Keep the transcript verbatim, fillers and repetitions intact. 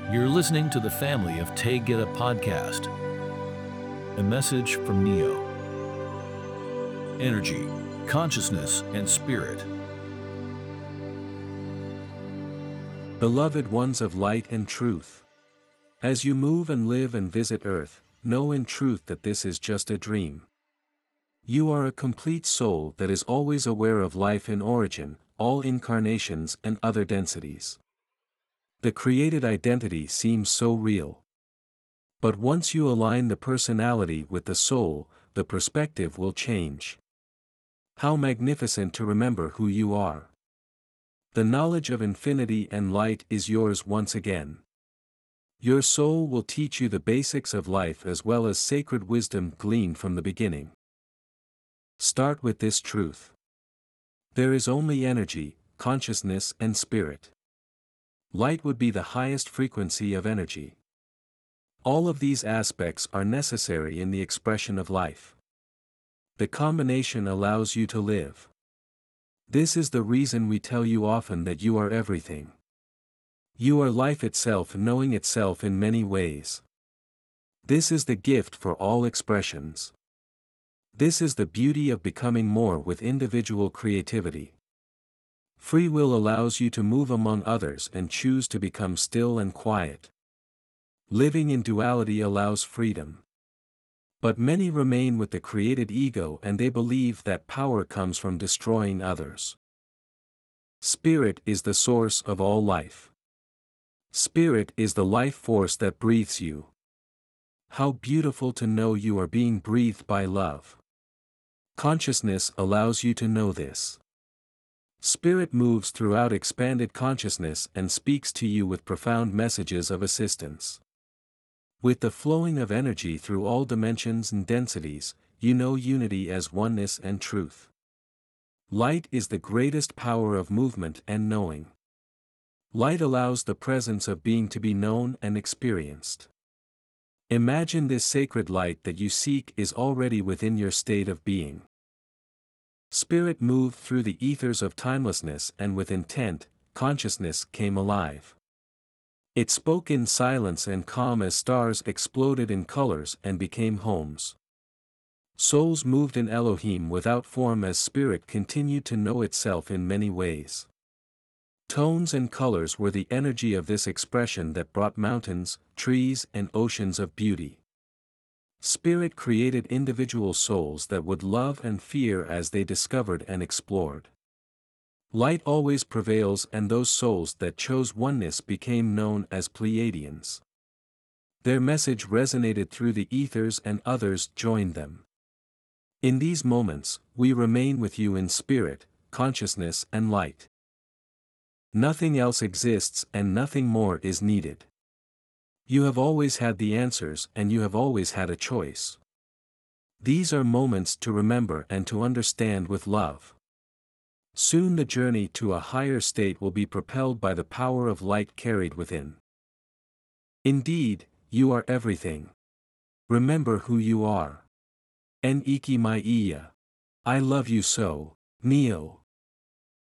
You're listening to the Family of Taygeta podcast. A message from Neo. Energy, consciousness, and spirit. Beloved ones of light and truth. As you move and live and visit Earth, know in truth that this is just a dream. You are a complete soul that is always aware of life in origin, all incarnations and other densities. The created identity seems so real. But once you align the personality with the soul, the perspective will change. How magnificent to remember who you are. The knowledge of infinity and light is yours once again. Your soul will teach you the basics of life as well as sacred wisdom gleaned from the beginning. Start with this truth. There is only energy, consciousness, and spirit. Light would be the highest frequency of energy. All of these aspects are necessary in the expression of life. The combination allows you to live. This is the reason we tell you often that you are everything. You are life itself, knowing itself in many ways. This is the gift for all expressions. This is the beauty of becoming more with individual creativity. Free will allows you to move among others and choose to become still and quiet. Living in duality allows freedom. But many remain with the created ego and they believe that power comes from destroying others. Spirit is the source of all life. Spirit is the life force that breathes you. How beautiful to know you are being breathed by love. Consciousness allows you to know this. Spirit moves throughout expanded consciousness and speaks to you with profound messages of assistance. With the flowing of energy through all dimensions and densities, you know unity as oneness and truth. Light is the greatest power of movement and knowing. Light allows the presence of being to be known and experienced. Imagine this sacred light that you seek is already within your state of being. Spirit moved through the ethers of timelessness and with intent, consciousness came alive. It spoke in silence and calm as stars exploded in colors and became homes. Souls moved in Elohim without form as spirit continued to know itself in many ways. Tones and colors were the energy of this expression that brought mountains, trees, and oceans of beauty. Spirit created individual souls that would love and fear as they discovered and explored. Light always prevails and those souls that chose oneness became known as Pleiadians. Their message resonated through the ethers and others joined them. In these moments, we remain with you in spirit, consciousness and light. Nothing else exists and nothing more is needed. You have always had the answers and you have always had a choice. These are moments to remember and to understand with love. Soon the journey to a higher state will be propelled by the power of light carried within. Indeed, you are everything. Remember who you are. En iki mai iya. I love you so, Neo.